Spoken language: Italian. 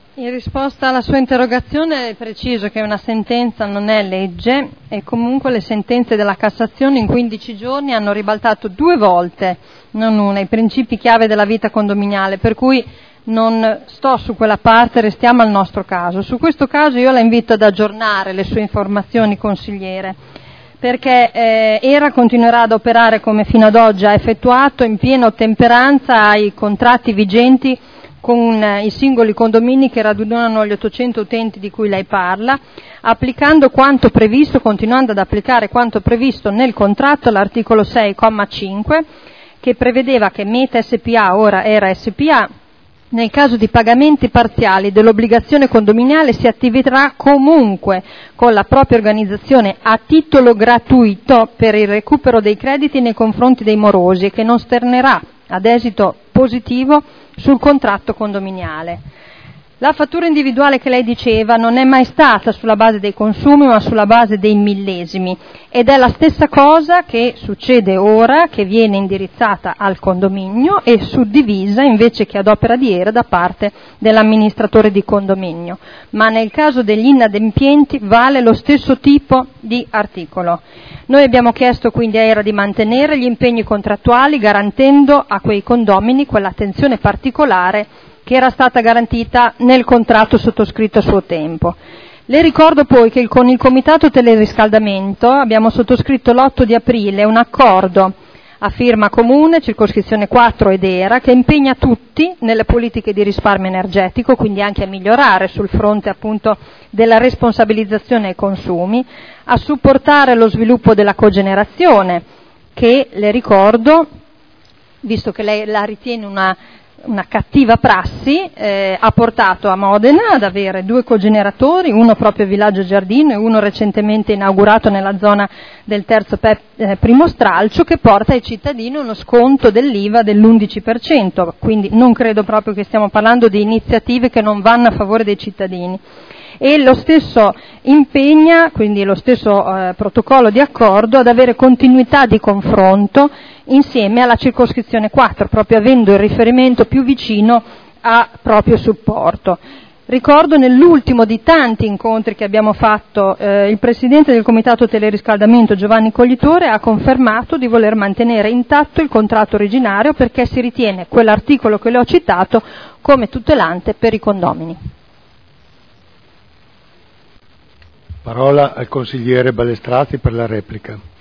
In risposta alla sua interrogazione preciso che una sentenza non è legge e comunque le sentenze della Cassazione in 15 giorni hanno ribaltato 2 volte, non una, i principi chiave della vita condominiale, per cui non sto su quella parte, restiamo al nostro caso. Su questo caso io la invito ad aggiornare le sue informazioni, consigliere, perché ERA continuerà ad operare come fino ad oggi ha effettuato, in piena ottemperanza ai contratti vigenti con i singoli condomini che radunano gli 800 utenti di cui lei parla, applicando quanto previsto, continuando ad applicare quanto previsto nel contratto, l'articolo 6,5, che prevedeva che Meta SPA, ora ERA SPA, nel caso di pagamenti parziali dell'obbligazione condominiale si attiverà comunque con la propria organizzazione a titolo gratuito per il recupero dei crediti nei confronti dei morosi e che non sternerà ad esito positivo sul contratto condominiale. La fattura individuale che lei diceva non è mai stata sulla base dei consumi ma sulla base dei millesimi ed è la stessa cosa che succede ora, che viene indirizzata al condominio e suddivisa invece che ad opera di ERA da parte dell'amministratore di condominio, ma nel caso degli inadempienti vale lo stesso tipo di articolo. Noi abbiamo chiesto quindi a ERA di mantenere gli impegni contrattuali garantendo a quei condomini quell'attenzione particolare che era stata garantita nel contratto sottoscritto a suo tempo. Le ricordo poi che con il Comitato Teleriscaldamento abbiamo sottoscritto l'8 di aprile un accordo a firma comune, circoscrizione 4 ed ERA, che impegna tutti nelle politiche di risparmio energetico, quindi anche a migliorare sul fronte appunto della responsabilizzazione ai consumi, a supportare lo sviluppo della cogenerazione, che le ricordo, visto che lei la ritiene una cattiva prassi, ha portato a Modena ad avere 2 cogeneratori, uno proprio a Villaggio Giardino e uno recentemente inaugurato nella zona del terzo primo stralcio, che porta ai cittadini uno sconto dell'IVA dell'11%, quindi non credo proprio che stiamo parlando di iniziative che non vanno a favore dei cittadini. E lo stesso impegna, quindi lo stesso protocollo di accordo, ad avere continuità di confronto insieme alla circoscrizione 4, proprio avendo il riferimento più vicino a proprio supporto. Ricordo nell'ultimo di tanti incontri che abbiamo fatto, il Presidente del Comitato Teleriscaldamento Giovanni Coglitore ha confermato di voler mantenere intatto il contratto originario perché si ritiene quell'articolo che le ho citato come tutelante per i condomini. Parola al consigliere Balestrazzi per la replica.